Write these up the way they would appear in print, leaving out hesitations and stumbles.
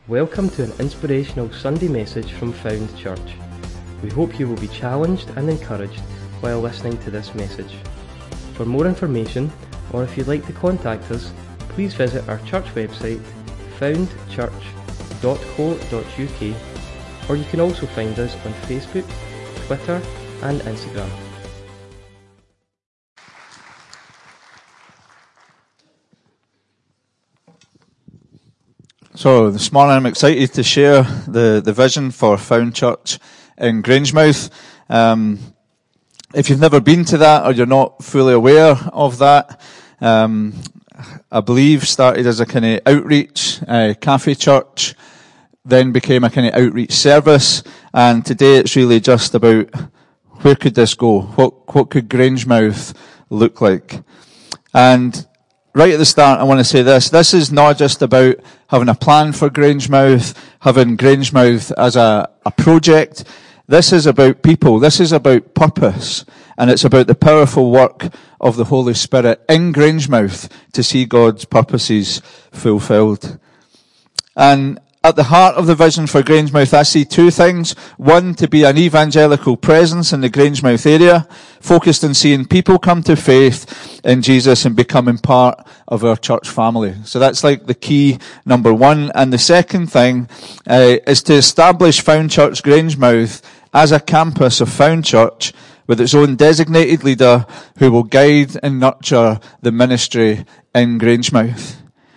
Welcome to an inspirational Sunday message from Found Church. We hope you will be challenged and encouraged while listening to this message. For more information, or if you'd like to contact us, please visit our church website, foundchurch.co.uk, or you can also find us on Facebook, Twitter and Instagram. So this morning I'm excited to share the vision for Found Church in Grangemouth. If you've never been to that or you're not fully aware of that, I believe started as a kind of outreach cafe church, then became a kind of outreach service, and today it's really just about where could this go? What could Grangemouth look like? And right at the start, I want to say this. This is not just about having a plan for Grangemouth, having Grangemouth as a project. This is about people. This is about purpose. And it's about the powerful work of the Holy Spirit in Grangemouth to see God's purposes fulfilled. And at the heart of the vision for Grangemouth, I see two things. One, to be an evangelical presence in the Grangemouth area, focused on seeing people come to faith in Jesus and becoming part of our church family. So that's like the key number one. And the second thing is to establish Found Church Grangemouth as a campus of Found Church with its own designated leader who will guide and nurture the ministry in Grangemouth.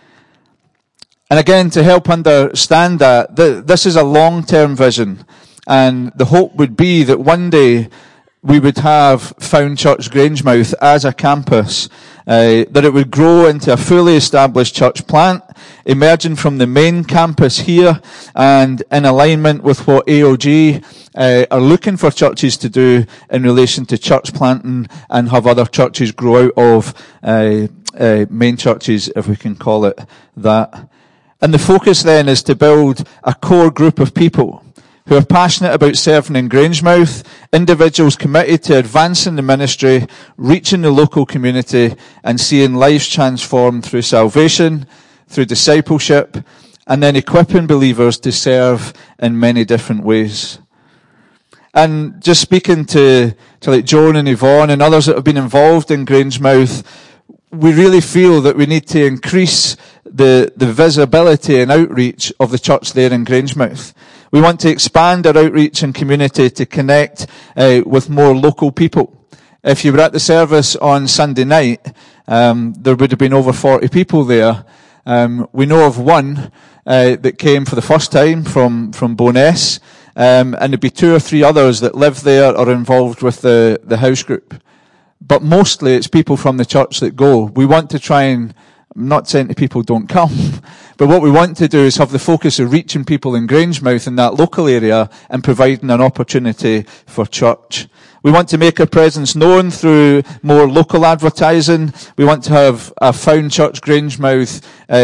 And again, to help understand that, this is a long-term vision. And the hope would be that one day we would have Found Church Grangemouth as a campus, that it would grow into a fully established church plant, emerging from the main campus here and in alignment with what AOG are looking for churches to do in relation to church planting and have other churches grow out of main churches, if we can call it that. And the focus then is to build a core group of people who are passionate about serving in Grangemouth, individuals committed to advancing the ministry, reaching the local community, and seeing lives transformed through salvation, through discipleship, and then equipping believers to serve in many different ways. And just speaking to like Joan and Yvonne and others that have been involved in Grangemouth, we really feel that we need to increase the visibility and outreach of the church there in Grangemouth. We want to expand our outreach and community to connect with more local people. If you were at the service on Sunday night, there would have been over 40 people there. We know of one that came for the first time from Bo'ness, and there'd be 2 or 3 others that live there or are involved with the house group. But mostly it's people from the church that go. We want to try and, I'm not saying to people don't come, but what we want to do is have the focus of reaching people in Grangemouth in that local area and providing an opportunity for church. We want to make our presence known through more local advertising. We want to have a Found Church Grangemouth,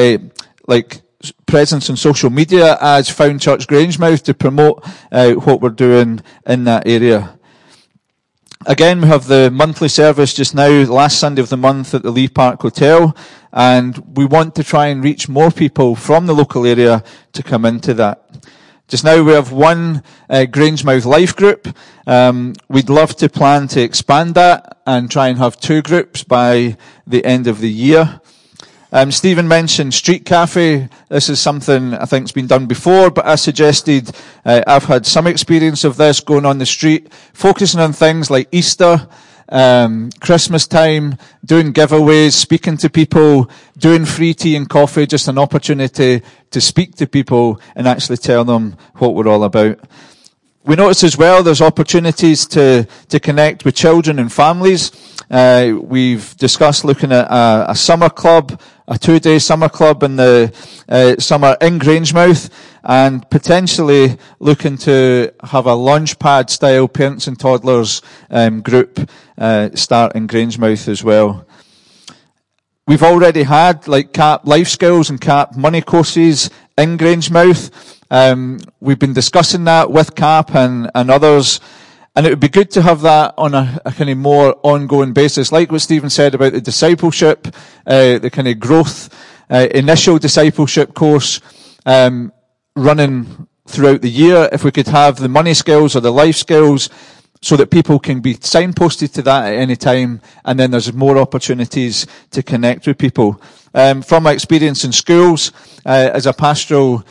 presence on social media as Found Church Grangemouth to promote what we're doing in that area. Again, we have the monthly service just now, last Sunday of the month at the Lee Park Hotel, and we want to try and reach more people from the local area to come into that. Just now we have one Grangemouth Life group. We'd love to plan to expand that and try and have 2 groups by the end of the year. Stephen mentioned Street Cafe. This is something I think's been done before, but I suggested I've had some experience of this going on the street, focusing on things like Easter, Christmas time, doing giveaways, speaking to people, doing free tea and coffee, just an opportunity to speak to people and actually tell them what we're all about. We notice as well there's opportunities to connect with children and families. We've discussed looking at a summer club, a 2-day summer club in the summer in Grangemouth, and potentially looking to have a Launchpad style parents and toddlers group start in Grangemouth as well. We've already had like CAP life skills and CAP money courses in Grangemouth. We've been discussing that with CAP and others. And it would be good to have that on a kind of more ongoing basis, like what Stephen said about the discipleship, the kind of growth, initial discipleship course. running throughout the year, if we could have the money skills or the life skills so that people can be signposted to that at any time, and then there's more opportunities to connect with people. From my experience in schools, as a pastoral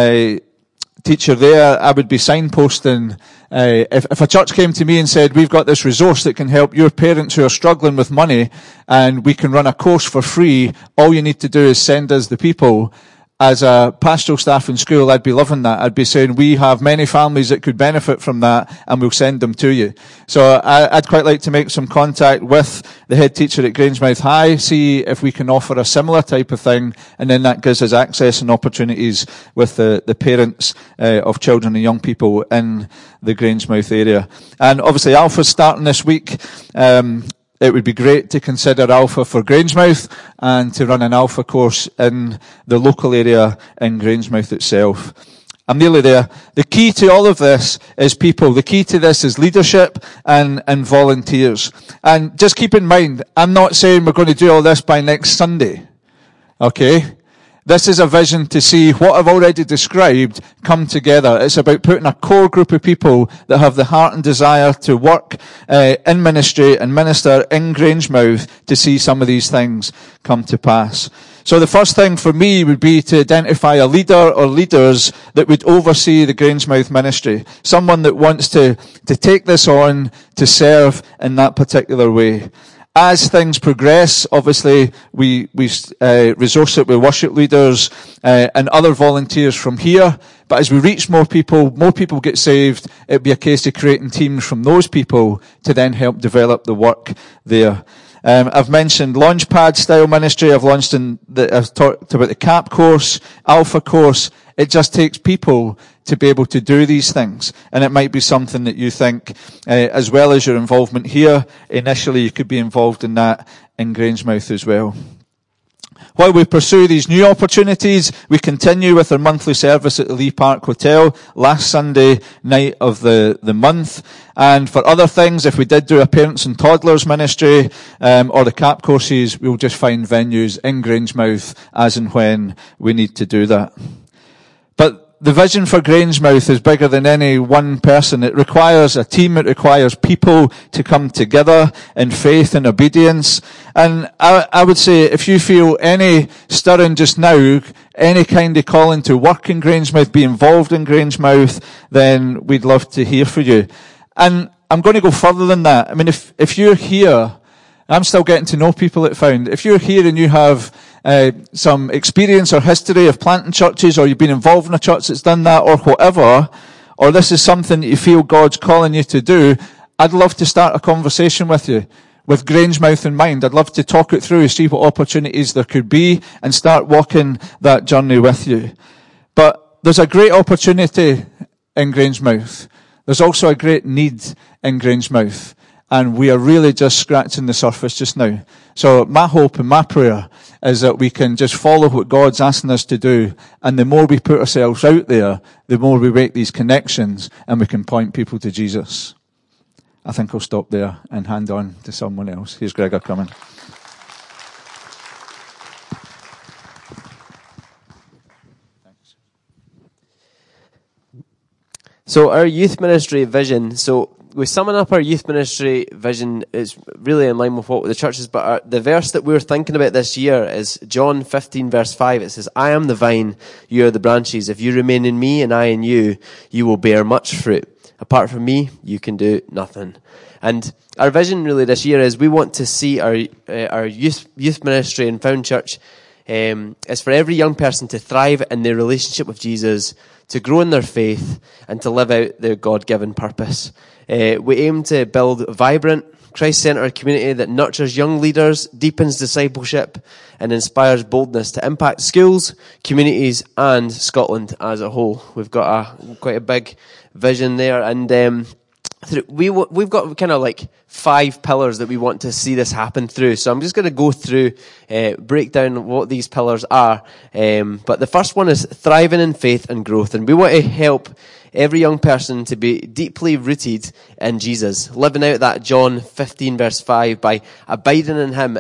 teacher there, I would be signposting. If a church came to me and said, we've got this resource that can help your parents who are struggling with money, and we can run a course for free, all you need to do is send us the people. As a pastoral staff in school, I'd be loving that. I'd be saying, we have many families that could benefit from that, and we'll send them to you. So I'd quite like to make some contact with the head teacher at Grangemouth High, see if we can offer a similar type of thing, and then that gives us access and opportunities with the parents of children and young people in the Grangemouth area. And obviously Alpha's starting this week. It would be great to consider Alpha for Grangemouth and to run an Alpha course in the local area in Grangemouth itself. I'm nearly there. The key to all of this is people. The key to this is leadership and volunteers. And just keep in mind, I'm not saying we're going to do all this by next Sunday. Okay? This is a vision to see what I've already described come together. It's about putting a core group of people that have the heart and desire to work in ministry and minister in Grangemouth to see some of these things come to pass. So the first thing for me would be to identify a leader or leaders that would oversee the Grangemouth ministry. Someone that wants to take this on, to serve in that particular way. As things progress, obviously, we resource it with worship leaders and other volunteers from here. But as we reach more people get saved, it'd be a case of creating teams from those people to then help develop the work there. I've mentioned Launchpad style ministry. I've talked about the CAP course, Alpha course. It just takes people to be able to do these things. And it might be something that you think, as well as your involvement here, initially you could be involved in that in Grangemouth as well. While we pursue these new opportunities, we continue with our monthly service at the Lee Park Hotel, last Sunday night of the month. And for other things, if we did do a parents and toddlers ministry, or the CAP courses, we'll just find venues in Grangemouth as and when we need to do that. But the vision for Grangemouth is bigger than any one person. It requires a team. It requires people to come together in faith and obedience. And I would say if you feel any stirring just now, any kind of calling to work in Grangemouth, be involved in Grangemouth, then we'd love to hear from you. And I'm going to go further than that. I mean, if you're here, I'm still getting to know people at Found. If you're here and you have some experience or history of planting churches, or you've been involved in a church that's done that, or whatever, or this is something that you feel God's calling you to do, I'd love to start a conversation with you, with Grangemouth in mind. I'd love to talk it through, see what opportunities there could be, and start walking that journey with you. But there's a great opportunity in Grangemouth. There's also a great need in Grangemouth. And we are really just scratching the surface just now. So my hope and my prayer is that we can just follow what God's asking us to do. And the more we put ourselves out there, the more we make these connections and we can point people to Jesus. I think I'll stop there and hand on to someone else. Here's Gregor coming. So our youth ministry vision, we summing up our youth ministry vision is really in line with what the church is, but the verse that we're thinking about this year is John 15 verse 5. It says, I am the vine, you are the branches. If you remain in me and I in you, you will bear much fruit. Apart from me, you can do nothing. And our vision really this year is we want to see our youth ministry in Found Church is for every young person to thrive in their relationship with Jesus, to grow in their faith, and to live out their God-given purpose. We aim to build a vibrant, Christ-centered community that nurtures young leaders, deepens discipleship, and inspires boldness to impact schools, communities, and Scotland as a whole. We've got quite a big vision there, and we've got kind of like 5 pillars that we want to see this happen through. So I'm just going to go through, break down what these pillars are. But the first one is thriving in faith and growth, and we want to help every young person to be deeply rooted in Jesus, living out that John 15 verse 5 by abiding in him and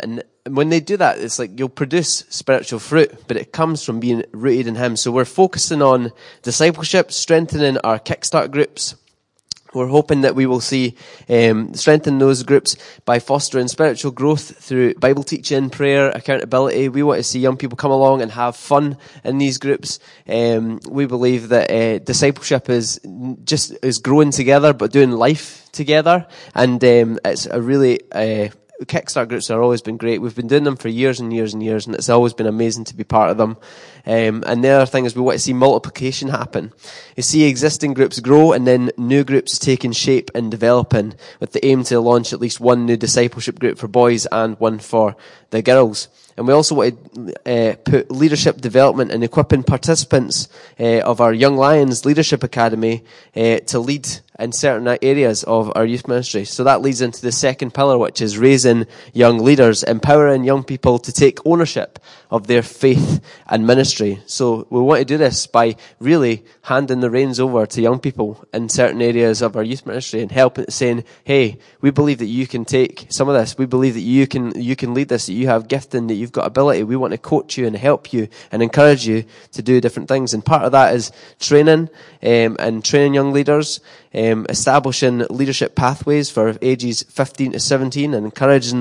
when they do that, it's like you'll produce spiritual fruit, but it comes from being rooted in Him. So we're focusing on discipleship, strengthening our Kickstart groups. We're hoping that we will see strengthen those groups by fostering spiritual growth through Bible teaching, prayer, accountability. We want to see young people come along and have fun in these groups. We believe that discipleship is growing together, but doing life together. And it's a really Kickstart groups have always been great. We've been doing them for years and years and years, and it's always been amazing to be part of them. And the other thing is we want to see multiplication happen. You see existing groups grow and then new groups taking shape and developing, with the aim to launch at least one new discipleship group for boys and one for the girls. And we also want to put leadership development and equipping participants of our Young Lions Leadership Academy to lead in certain areas of our youth ministry. So that leads into the second pillar, which is raising young leaders, empowering young people to take ownership of their faith and ministry. So we want to do this by really handing the reins over to young people in certain areas of our youth ministry and helping, saying, hey, we believe that you can take some of this. We believe that you can lead this, that you have gifting, that you've got ability. We want to coach you and help you and encourage you to do different things. And part of that is training and training young leaders, establishing leadership pathways for ages 15 to 17 and encouraging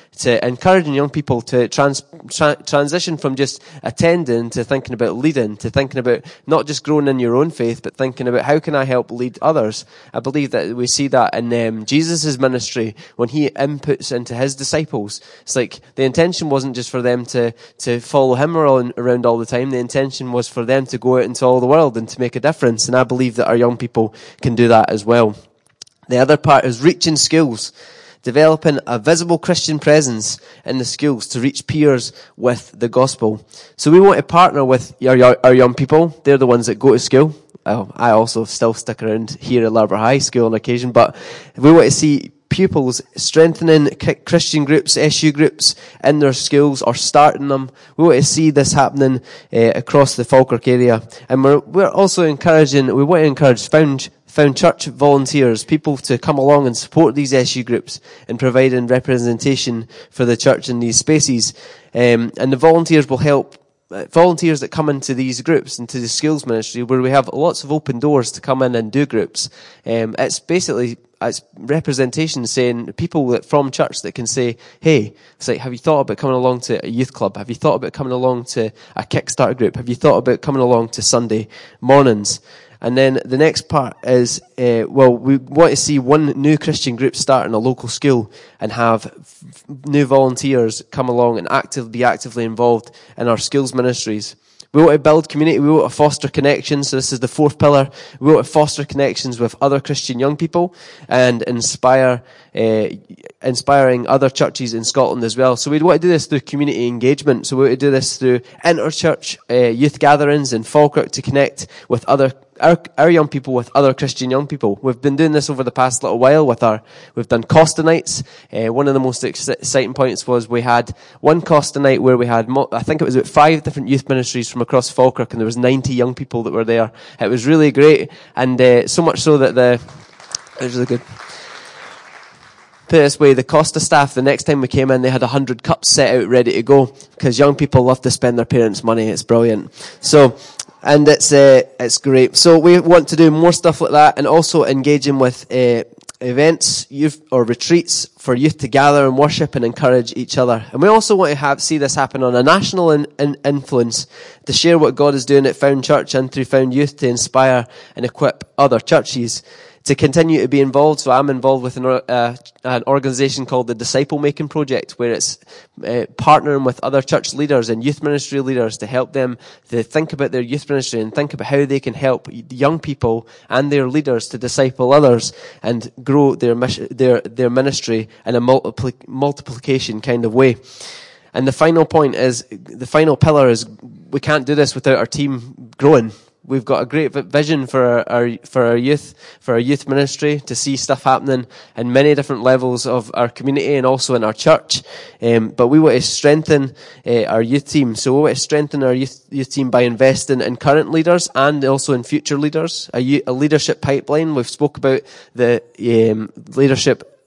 young people to transition from just attending to thinking about leading, to thinking about not just growing in your own faith, but thinking about how can I help lead others. I believe that we see that in Jesus' ministry when he inputs into his disciples. It's like the intention wasn't just for them to follow him around all the time. The intention was for them to go out into all the world and to make a difference. And I believe that our young people can do that as well. The other part is reaching schools, developing a visible Christian presence in the schools to reach peers with the gospel. So we want to partner with our young people. They're the ones that go to school. I also still stick around here at Larbert High School on occasion, but we want to see pupils strengthening Christian groups, SU groups in their schools or starting them. We want to see this happening across the Falkirk area. And we're also we want to encourage Found Church volunteers, people to come along and support these SU groups in providing representation for the church in these spaces. And the volunteers will help volunteers that come into these groups, into the schools ministry, where we have lots of open doors to come in and do groups. It's representation, saying people from church that can say, hey, it's like, have you thought about coming along to a youth club? Have you thought about coming along to a Kickstart group? Have you thought about coming along to Sunday mornings? And then the next part is, we want to see one new Christian group start in a local school and have new volunteers come along and be actively involved in our schools ministries. We want to build community. We want to foster connections. So this is the fourth pillar. We want to foster connections with other Christian young people and inspiring other churches in Scotland as well. So we want to do this through community engagement. So we want to do this through inter-church youth gatherings in Falkirk to connect with our young people with other Christian young people. We've been doing this over the past little while we've done Costa nights. One of the most exciting points was we had one Costa night where we had, I think it was about 5 different youth ministries from across Falkirk, and there was 90 young people that were there. It was really great, and so much so that it was really good. Put it this way, the Costa staff, the next time we came in, they had 100 cups set out ready to go, because young people love to spend their parents' money. It's brilliant. And it's great. So we want to do more stuff like that, and also engaging with events, youth or retreats for youth to gather and worship and encourage each other. And we also want to see this happen on a national influence, to share what God is doing at Found Church and through Found Youth to inspire and equip other churches to continue to be involved. So I'm involved with an organisation called the Disciple Making Project, where it's partnering with other church leaders and youth ministry leaders to help them to think about their youth ministry and think about how they can help young people and their leaders to disciple others and grow their ministry in a multiplication kind of way. And the final pillar is we can't do this without our team growing. We've got a great vision for our youth ministry, to see stuff happening in many different levels of our community and also in our church. But we want to strengthen our youth team. So we want to strengthen our youth team by investing in current leaders and also in future leaders. A leadership pipeline. We've spoke about the leadership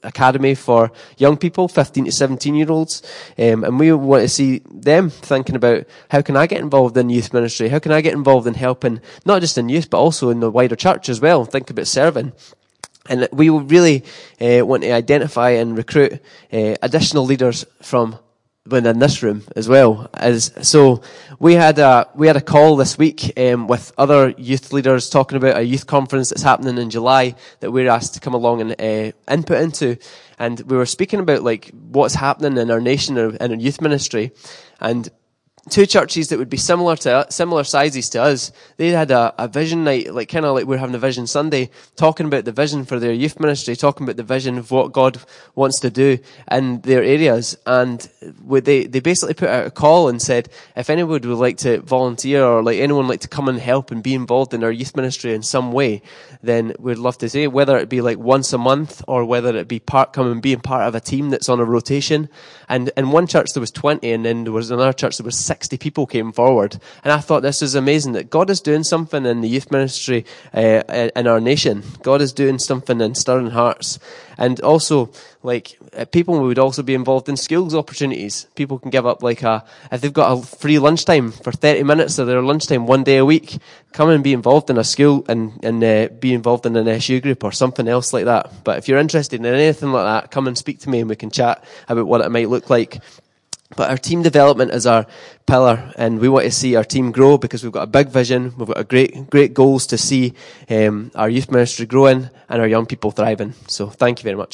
academy for young people, 15 to 17-year-olds. And we want to see them thinking about, how can I get involved in youth ministry? How can I get involved in helping, not just in youth, but also in the wider church as well? Think about serving. And we will really want to identify and recruit additional leaders from within this room as well. So we had a call this week with other youth leaders talking about a youth conference that's happening in July that we're asked to come along and input into. And we were speaking about like what's happening in our nation or in our youth ministry. And two churches that would be similar sizes to us, they had a vision night, like kind of like we're having a Vision Sunday, talking about the vision for their youth ministry, talking about the vision of what God wants to do in their areas. And they basically put out a call and said, if anyone would like to volunteer or like anyone like to come and help and be involved in our youth ministry in some way, then we'd love to say, whether it be like once a month or whether it be being part of a team that's on a rotation. And in one church there was 20, and then there was another church there was 60 people came forward. And I thought this is amazing that God is doing something in the youth ministry in our nation. God is doing something in stirring hearts. And also, like, people would also be involved in schools opportunities. People can give up if they've got a free lunchtime for 30 minutes of their lunchtime one day a week, come and be involved in a school and be involved in an SU group or something else like that. But if you're interested in anything like that, come and speak to me and we can chat about what it might look like. But our team development is our pillar, and we want to see our team grow because we've got a big vision. We've got a great goals to see our youth ministry growing and our young people thriving. So thank you very much.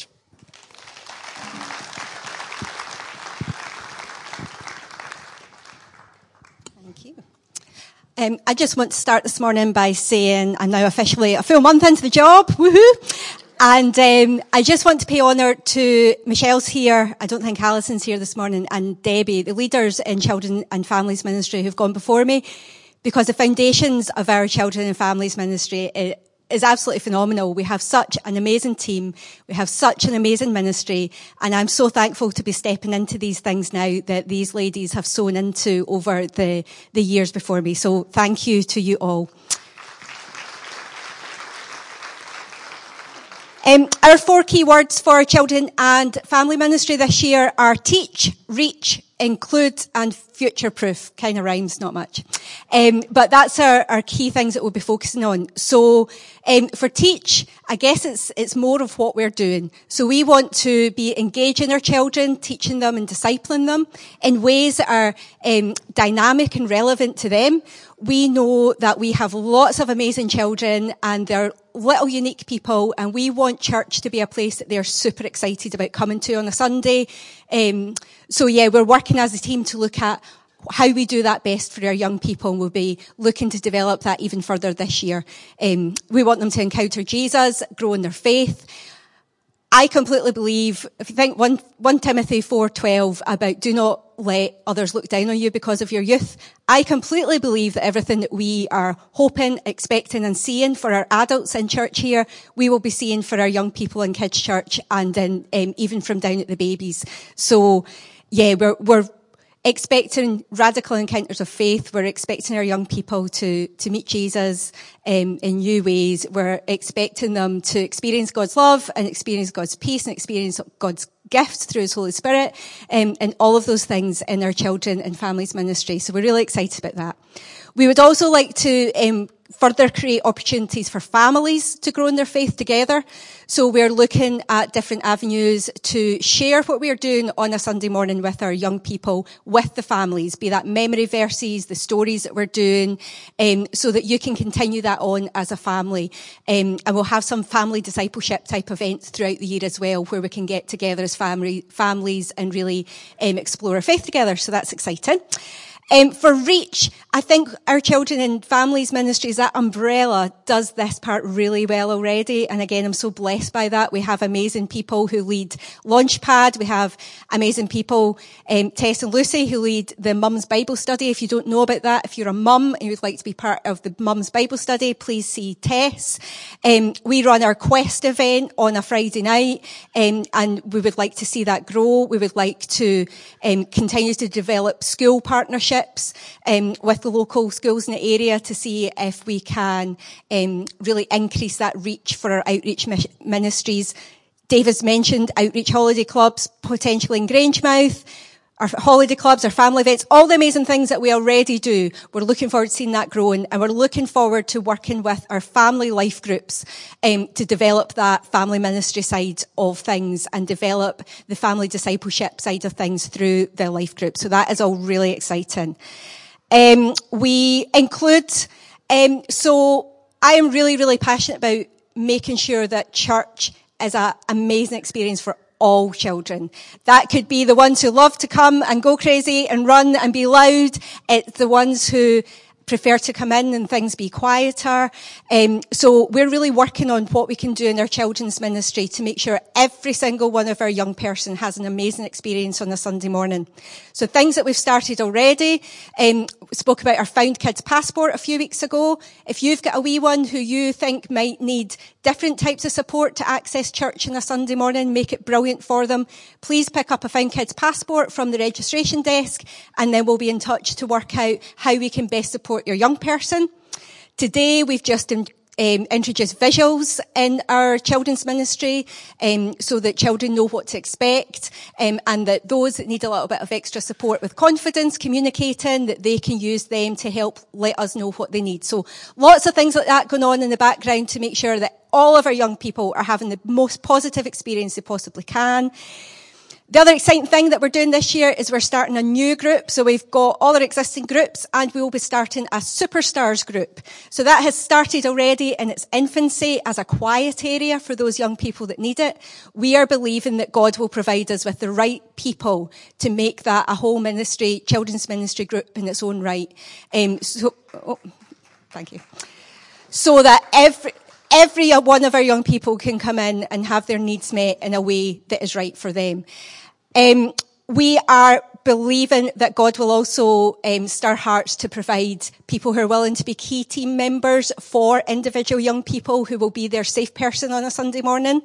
Thank you. I just want to start this morning by saying I'm now officially a full month into the job. Woohoo! And I just want to pay honour to Michelle's here, I don't think Alison's here this morning, and Debbie, the leaders in Children and Families Ministry who've gone before me, because the foundations of our Children and Families Ministry is absolutely phenomenal. We have such an amazing team, we have such an amazing ministry, and I'm so thankful to be stepping into these things now that these ladies have sown into over the years before me. So thank you to you all. Our 4 key words for Children and Family Ministry this year are teach, reach, include and future-proof. Kind of rhymes, not much. But that's our key things that we'll be focusing on. So for teach, I guess it's more of what we're doing. So we want to be engaging our children, teaching them and discipling them in ways that are dynamic and relevant to them. We know that we have lots of amazing children and they're little unique people, and we want church to be a place that they're super excited about coming to on a Sunday. So we're working as a team to look at how we do that best for our young people, and we'll be looking to develop that even further this year. We want them to encounter Jesus, grow in their faith. I completely believe, if you think 1 Timothy 4:12 about do not let others look down on you because of your youth, I completely believe that everything that we are hoping, expecting and seeing for our adults in church here, we will be seeing for our young people in kids' church and in, even from down at the babies. So, we're expecting radical encounters of faith. We're expecting our young people to meet Jesus in new ways. We're expecting them to experience God's love and experience God's peace and experience God's gift through His Holy Spirit, and all of those things in our Children and Families Ministry. So we're really excited about that. We would also like to further create opportunities for families to grow in their faith together. So we're looking at different avenues to share what we're doing on a Sunday morning with our young people, with the families, be that memory verses, the stories that we're doing, so that you can continue that on as a family. And we'll have some family discipleship type events throughout the year as well, where we can get together as families and really explore our faith together. So that's exciting. For reach, I think our Children and Families Ministries, that umbrella does this part really well already. And again, I'm so blessed by that. We have amazing people who lead Launchpad. We have amazing people, Tess and Lucy, who lead the Mum's Bible Study. If you don't know about that, if you're a mum and you'd like to be part of the Mum's Bible Study, please see Tess. We run our Quest event on a Friday night, and we would like to see that grow. We would like to continue to develop school partnerships with the local schools in the area to see if we can really increase that reach for our outreach ministries, David's mentioned outreach holiday clubs, potentially in Grangemouth, our holiday clubs, our family events, all the amazing things that we already do. We're looking forward to seeing that growing, and we're looking forward to working with our family life groups to develop that family ministry side of things and develop the family discipleship side of things through the life group. So that is all really exciting. We include, so I am really, really passionate about making sure that church is an amazing experience for all children. That could be the ones who love to come and go crazy and run and be loud. It's the ones who prefer to come in and things be quieter. So we're really working on what we can do in our children's ministry to make sure every single one of our young person has an amazing experience on a Sunday morning. So things that we've started already, spoke about our Found Kids Passport a few weeks ago. If you've got a wee one who you think might need different types of support to access church on a Sunday morning, make it brilliant for them, please pick up a Found Kids Passport from the registration desk, and then we'll be in touch to work out how we can best support your young person. Today, we've just introduced visuals in our children's ministry, so that children know what to expect, and that those that need a little bit of extra support with confidence, communicating, that they can use them to help let us know what they need. So lots of things like that going on in the background to make sure that all of our young people are having the most positive experience they possibly can. The other exciting thing that we're doing this year is we're starting a new group. So we've got all our existing groups, and we will be starting a Superstars group. So that has started already in its infancy as a quiet area for those young people that need it. We are believing that God will provide us with the right people to make that a whole ministry, children's ministry group in its own right. Thank you. So that every one of our young people can come in and have their needs met in a way that is right for them. We are believing that God will also stir hearts to provide people who are willing to be key team members for individual young people who will be their safe person on a Sunday morning.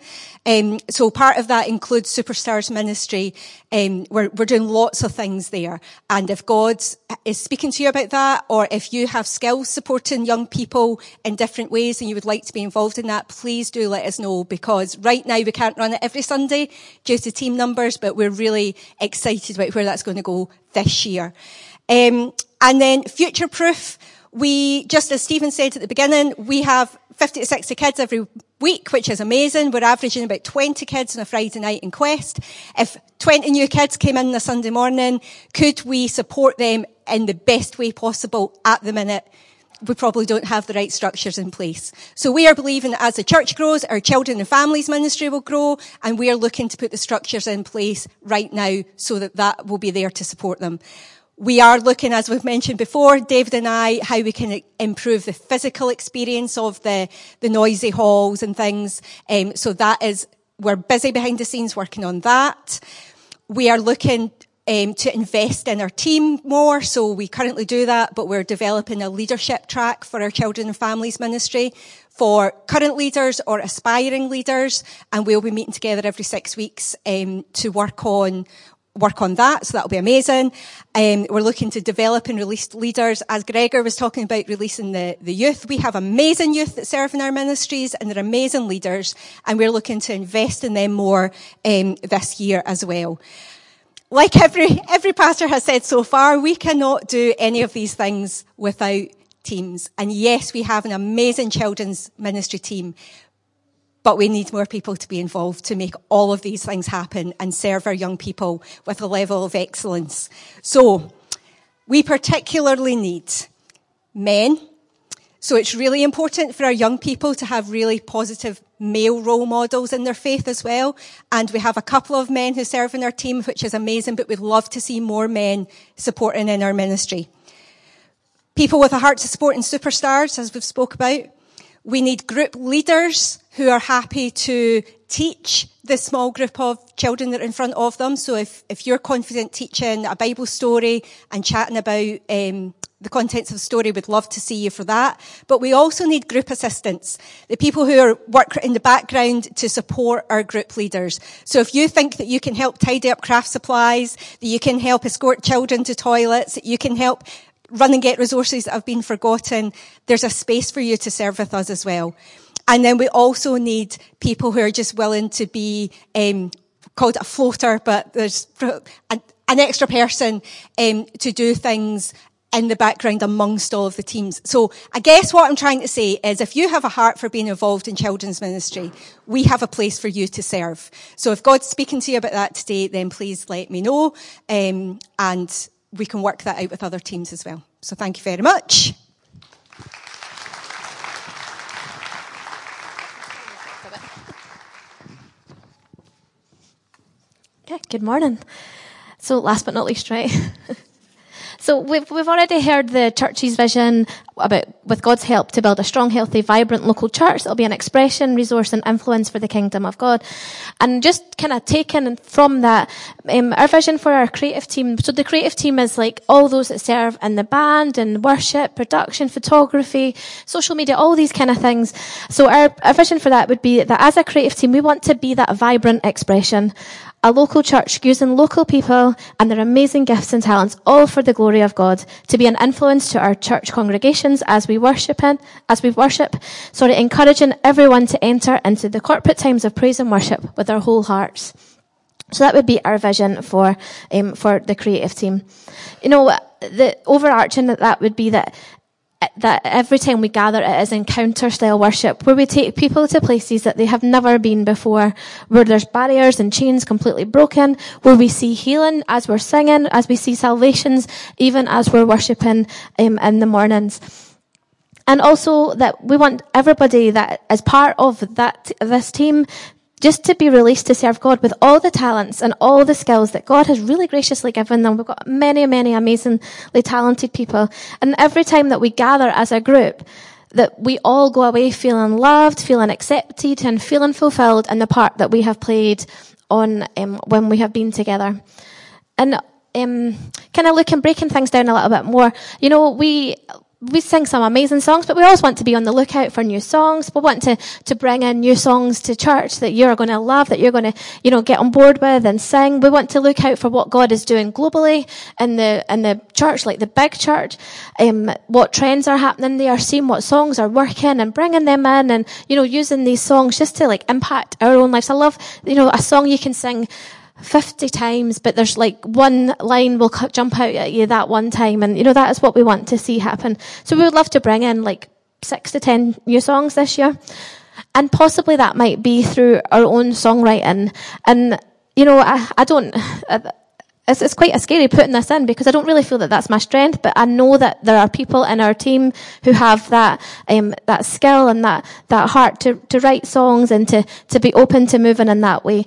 So part of that includes Superstars ministry. We're doing lots of things there. And if God is speaking to you about that, or if you have skills supporting young people in different ways and you would like to be involved in that, please do let us know, because right now we can't run it every Sunday due to team numbers, but we're really excited about where that's going to go this year. And then Future Proof. We, just as Stephen said at the beginning, we have 50 to 60 kids every week, which is amazing. We're averaging about 20 kids on a Friday night in Quest. If 20 new kids came in on a Sunday morning, could we support them in the best way possible? At the minute, we probably don't have the right structures in place. So we are believing that as the church grows, our children and families ministry will grow, and we are looking to put the structures in place right now so that that will be there to support them. We are looking, as we've mentioned before, David and I, how we can improve the physical experience of the noisy halls and things. So that is, we're busy behind the scenes working on that. We are looking to invest in our team more, so we currently do that, but we're developing a leadership track for our children and families ministry for current leaders or aspiring leaders, and we'll be meeting together every 6 weeks to work on that, so that'll be amazing. We're looking to develop and release leaders. As Gregor was talking about releasing the youth, we have amazing youth that serve in our ministries, and they're amazing leaders, and we're looking to invest in them more this year as well. Like every pastor has said so far, we cannot do any of these things without teams. And yes, we have an amazing children's ministry team, but we need more people to be involved to make all of these things happen and serve our young people with a level of excellence. So we particularly need men. So it's really important for our young people to have really positive male role models in their faith as well. And we have a couple of men who serve in our team, which is amazing, but we'd love to see more men supporting in our ministry. People with a heart to support in Superstars, as we've spoke about. We need group leaders who are happy to teach the small group of children that are in front of them. So if you're confident teaching a Bible story and chatting about the contents of the story, we'd love to see you for that. But we also need group assistants, the people who work in the background to support our group leaders. So if you think that you can help tidy up craft supplies, that you can help escort children to toilets, that you can help run and get resources that have been forgotten, there's a space for you to serve with us as well. And then we also need people who are just willing to be, called a floater, but there's an extra person, to do things in the background amongst all of the teams. So I guess what I'm trying to say is if you have a heart for being involved in children's ministry, we have a place for you to serve. So if God's speaking to you about that today, then please let me know, and we can work that out with other teams as well. So thank you very much. Okay, good morning. So last but not least, right? So we've already heard the church's vision about, with God's help, to build a strong, healthy, vibrant local church that'll be an expression, resource and influence for the kingdom of God. And just kind of taken from that, our vision for our creative team. So the creative team is like all those that serve in the band and worship, production, photography, social media, all these kind of things. So our vision for that would be that as a creative team, we want to be that vibrant expression. A local church using local people and their amazing gifts and talents, all for the glory of God, to be an influence to our church congregations as we worship, encouraging everyone to enter into the corporate times of praise and worship with their whole hearts. So that would be our vision for the creative team. You know, the overarching that would be that every time we gather, it is encounter style worship, where we take people to places that they have never been before, where there's barriers and chains completely broken, where we see healing as we're singing, as we see salvations, even as we're worshipping in the mornings. And also that we want everybody that is part of this team just to be released to serve God with all the talents and all the skills that God has really graciously given them. We've got many, many amazingly talented people. And every time that we gather as a group, that we all go away feeling loved, feeling accepted, and feeling fulfilled in the part that we have played on when we have been together. And kind of breaking things down a little bit more. You know, we sing some amazing songs, but we always want to be on the lookout for new songs. We want to bring in new songs to church that you're going to love, that you're going to, get on board with and sing. We want to look out for what God is doing globally in the church, like the big church, what trends are happening there, seeing what songs are working and bringing them in and, using these songs just to impact our own lives. I love, a song you can sing 50 times, but there's one line will jump out at you that one time. And, that is what we want to see happen. So we would love to bring in 6 to 10 new songs this year. And possibly that might be through our own songwriting. And, it's quite scary putting this in because I don't really feel that that's my strength, but I know that there are people in our team who have that skill and that heart to write songs and to be open to moving in that way.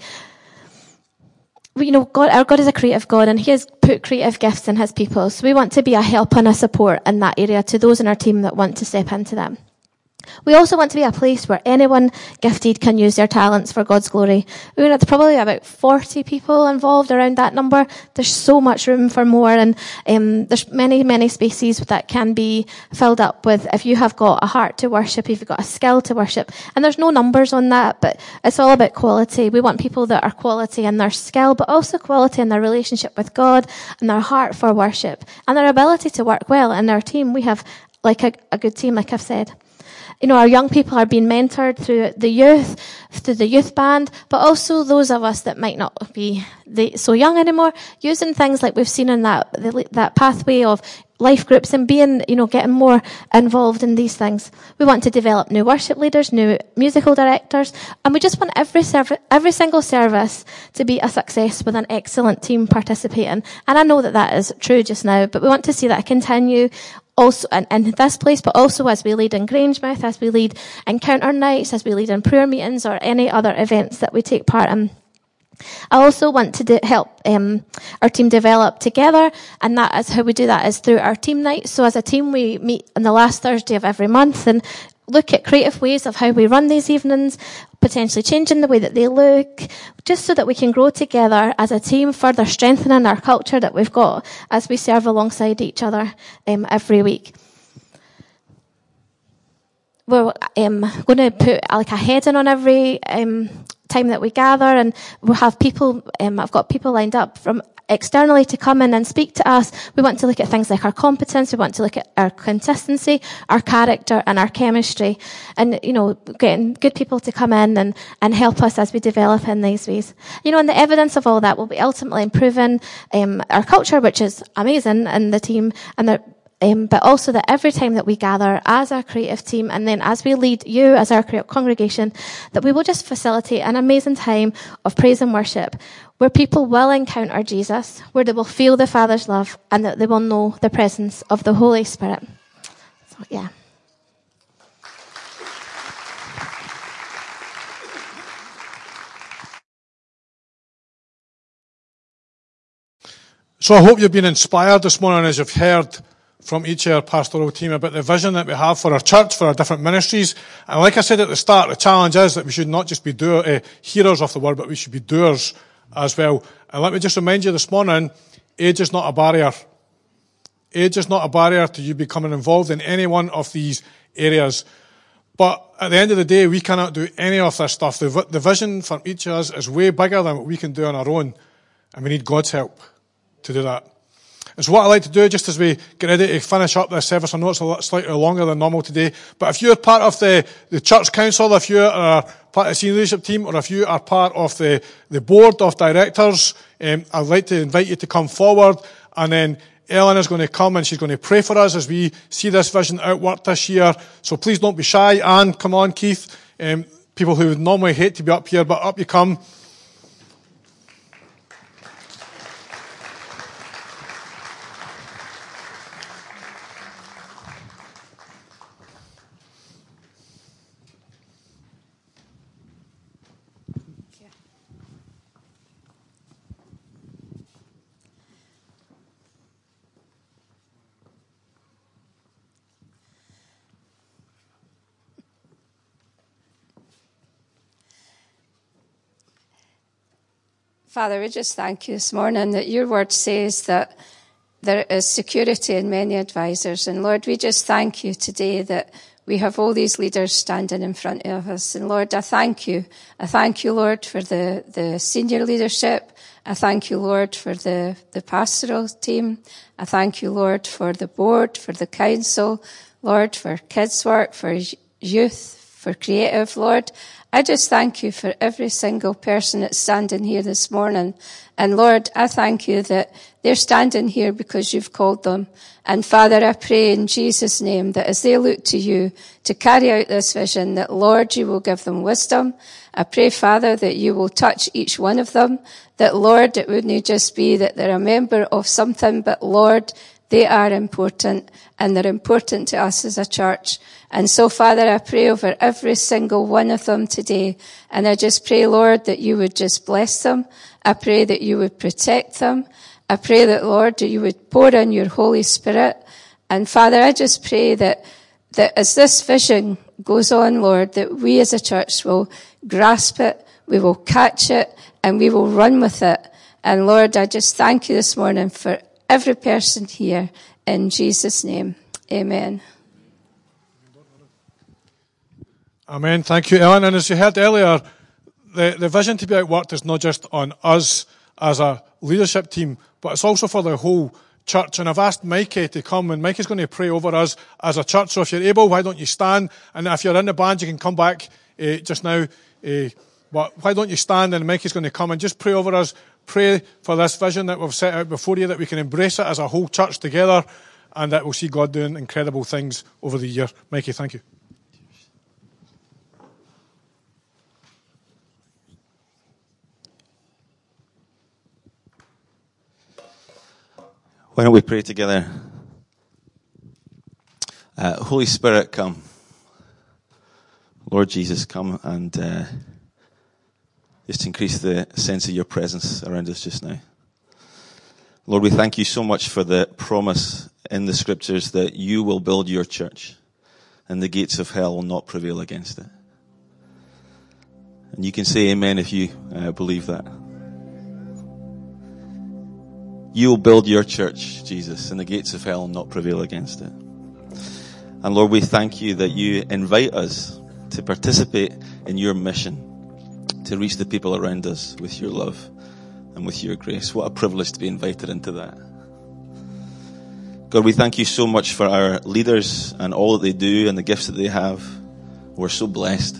Our God is a creative God and He has put creative gifts in His people. So we want to be a help and a support in that area to those in our team that want to step into them. We also want to be a place where anyone gifted can use their talents for God's glory. There's probably about 40 people involved around that number. There's so much room for more and there's many, many spaces that can be filled up with if you have got a heart to worship, if you've got a skill to worship. And there's no numbers on that, but it's all about quality. We want people that are quality in their skill, but also quality in their relationship with God and their heart for worship and their ability to work well in our team. We have a good team, like I've said. Our young people are being mentored through the youth band, but also those of us that might not be so young anymore, using things like we've seen in that pathway of life groups and being, getting more involved in these things. We want to develop new worship leaders, new musical directors, and we just want every single service to be a success with an excellent team participating. And I know that is true just now, but we want to see that continue also in this place, but also as we lead in Grangemouth, as we lead encounter nights, as we lead in prayer meetings or any other events that we take part in. I also want to help our team develop together, and that is how we do that is through our team nights. So as a team, we meet on the last Thursday of every month and look at creative ways of how we run these evenings, potentially changing the way that they look, just so that we can grow together as a team, further strengthening our culture that we've got as we serve alongside each other every week. We're going to put a heading on every time that we gather, and we'll have people, I've got people lined up from externally to come in and speak to us. We want to look at things like our competence, we want to look at our consistency, our character, and our chemistry. And, getting good people to come in and help us as we develop in these ways. And the evidence of all that will be ultimately improving our culture, which is amazing, and the team, and but also that every time that we gather as our creative team, and then as we lead you as our congregation, that we will just facilitate an amazing time of praise and worship, where people will encounter Jesus, where they will feel the Father's love, and that they will know the presence of the Holy Spirit. So, yeah. So I hope you've been inspired this morning as you've heard from each of our pastoral team about the vision that we have for our church, for our different ministries. And like I said at the start, the challenge is that we should not just be hearers of the word, but we should be doers as well. And let me just remind you this morning, age is not a barrier. Age is not a barrier to you becoming involved in any one of these areas. But at the end of the day, we cannot do any of this stuff. The vision from each of us is way bigger than what we can do on our own. And we need God's help to do that. And so what I'd like to do, just as we get ready to finish up this service, I know it's slightly longer than normal today, but if you're part of the church council, if you are part of the senior leadership team, or if you are part of the board of directors, I'd like to invite you to come forward, and then Ellen is going to come and she's going to pray for us as we see this vision outworked this year. So please don't be shy. Anne, come on, Keith. People who would normally hate to be up here, but up you come. Father, we just thank you this morning that your word says that there is security in many advisors. And Lord, we just thank you today that we have all these leaders standing in front of us. And Lord, I thank you. I thank you, Lord, for the senior leadership. I thank you, Lord, for the pastoral team. I thank you, Lord, for the board, for the council, Lord, for kids work, for youth, for creative, Lord. I just thank you for every single person that's standing here this morning. And Lord, I thank you that they're standing here because you've called them. And Father, I pray in Jesus' name that as they look to you to carry out this vision, that Lord, you will give them wisdom. I pray, Father, that you will touch each one of them. That Lord, it wouldn't just be that they're a member of something, but Lord, they are important, and they're important to us as a church. And so, Father, I pray over every single one of them today. And I just pray, Lord, that you would just bless them. I pray that you would protect them. I pray that, Lord, that you would pour in your Holy Spirit. And Father, I just pray that as this vision goes on, Lord, that we as a church will grasp it, we will catch it, and we will run with it. And Lord, I just thank you this morning for every person here, in Jesus' name. Amen. Amen. Thank you, Ellen. And as you heard earlier, the vision to be outworked is not just on us as a leadership team, but it's also for the whole church. And I've asked Mikey to come, and Mikey's going to pray over us as a church. So if you're able, why don't you stand? And if you're in the band, you can come back just now. But why don't you stand, and Mikey's going to come and just pray over us. Pray for this vision that we've set out before you, that we can embrace it as a whole church together, and that we'll see God doing incredible things over the year. Mikey, thank you. Why don't we pray together? Holy Spirit, come. Lord Jesus, come and just increase the sense of your presence around us just now. Lord, we thank you so much for the promise in the scriptures that you will build your church and the gates of hell will not prevail against it. And you can say amen if you believe that. You will build your church, Jesus, and the gates of hell will not prevail against it. And Lord, we thank you that you invite us to participate in your mission. to reach the people around us with your love and with your grace. What a privilege to be invited into that. God, we thank you so much for our leaders and all that they do and the gifts that they have. We're so blessed.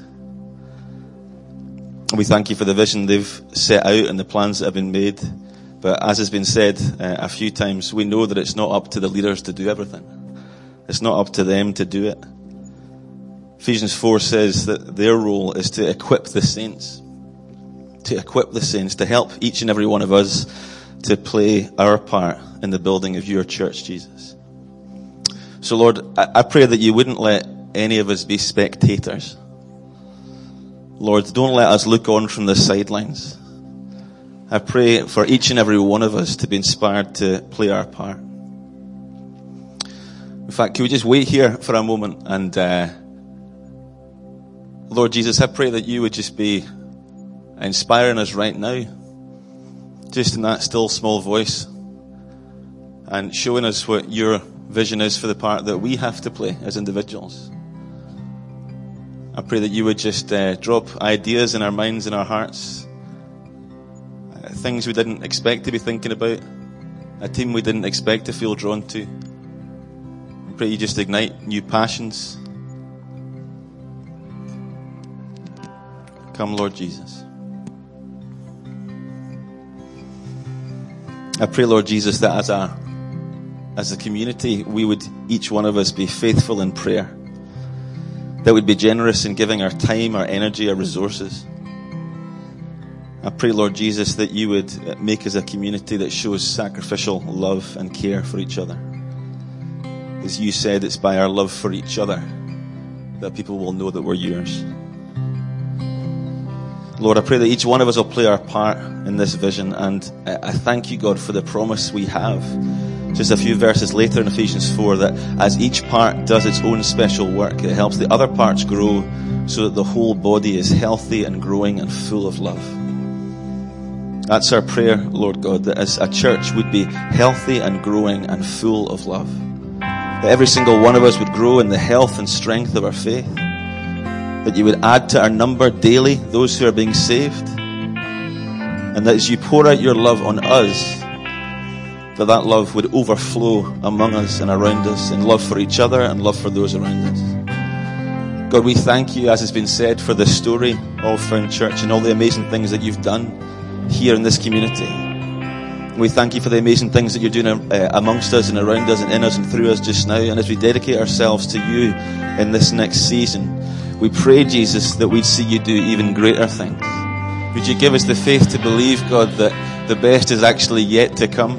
We thank you for the vision they've set out and the plans that have been made. But as has been said a few times, we know that it's not up to the leaders to do everything. It's not up to them to do it. Ephesians 4 says that their role is to equip the saints. To equip the saints, to help each and every one of us to play our part in the building of your church, Jesus. So Lord, I pray that you wouldn't let any of us be spectators. Lord, don't let us look on from the sidelines. I pray for each and every one of us to be inspired to play our part. In fact, can we just wait here for a moment and Lord Jesus, I pray that you would just be inspiring us right now, just in that still small voice, and showing us what your vision is for the part that we have to play as individuals. I pray that you would just drop ideas in our minds and our hearts, things we didn't expect to be thinking about, a team we didn't expect to feel drawn to. I pray you just ignite new passions. Come, Lord Jesus. I pray, Lord Jesus, that as a community, we would, each one of us, be faithful in prayer. That we'd be generous in giving our time, our energy, our resources. I pray, Lord Jesus, that you would make us a community that shows sacrificial love and care for each other. As you said, it's by our love for each other that people will know that we're yours. Lord, I pray that each one of us will play our part in this vision, and I thank you, God, for the promise we have. Just a few verses later in Ephesians 4, that as each part does its own special work, it helps the other parts grow so that the whole body is healthy and growing and full of love. That's our prayer, Lord God, that as a church would be healthy and growing and full of love. That every single one of us would grow in the health and strength of our faith. That you would add to our number daily those who are being saved. And that as you pour out your love on us, that love would overflow among us and around us in love for each other and love for those around us. God, we thank you, as has been said, for the story of Found Church and all the amazing things that you've done here in this community. We thank you for the amazing things that you're doing amongst us and around us and in us and through us just now. And as we dedicate ourselves to you in this next season, we pray, Jesus, that we'd see you do even greater things. Would you give us the faith to believe, God, that the best is actually yet to come?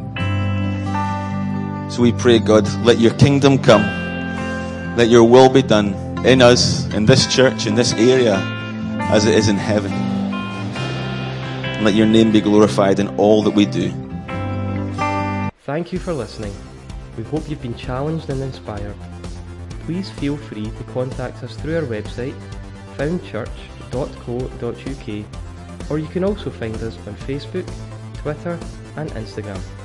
So we pray, God, let your kingdom come. Let your will be done in us, in this church, in this area, as it is in heaven. And let your name be glorified in all that we do. Thank you for listening. We hope you've been challenged and inspired. Please feel free to contact us through our website, foundchurch.co.uk, or you can also find us on Facebook, Twitter and Instagram.